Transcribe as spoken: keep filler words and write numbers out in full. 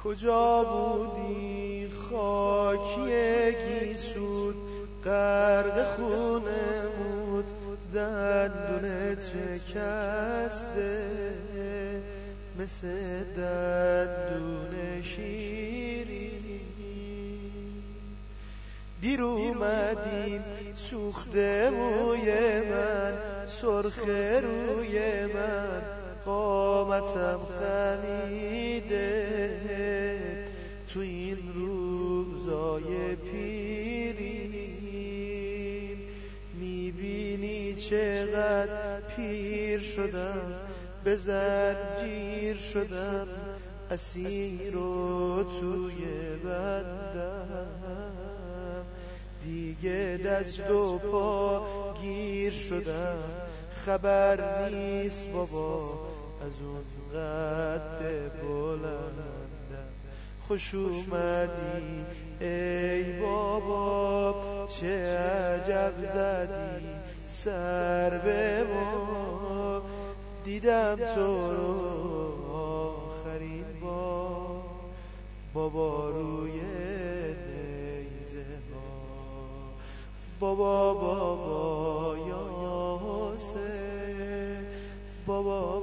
کجا بودی خاکی گیسود غرق خونمود دندونت شکسته مثل دندون شیری. دیر اومدی سوخته موی من سرخ روی من قامتم خمیده تو این روزای پیری. میبینی چقدر پیر شدم به زنجیر شدم اسیر و توی بندم دیگه دست و پا گیر شدم خبر نیست بابا از اون قد بلندم. خوش اومدی ای بابا چه عجب زدی سر به ما دیدم تو رو آخرین بار بابا روی نیزه ها. بابا بابا یا حسین بابا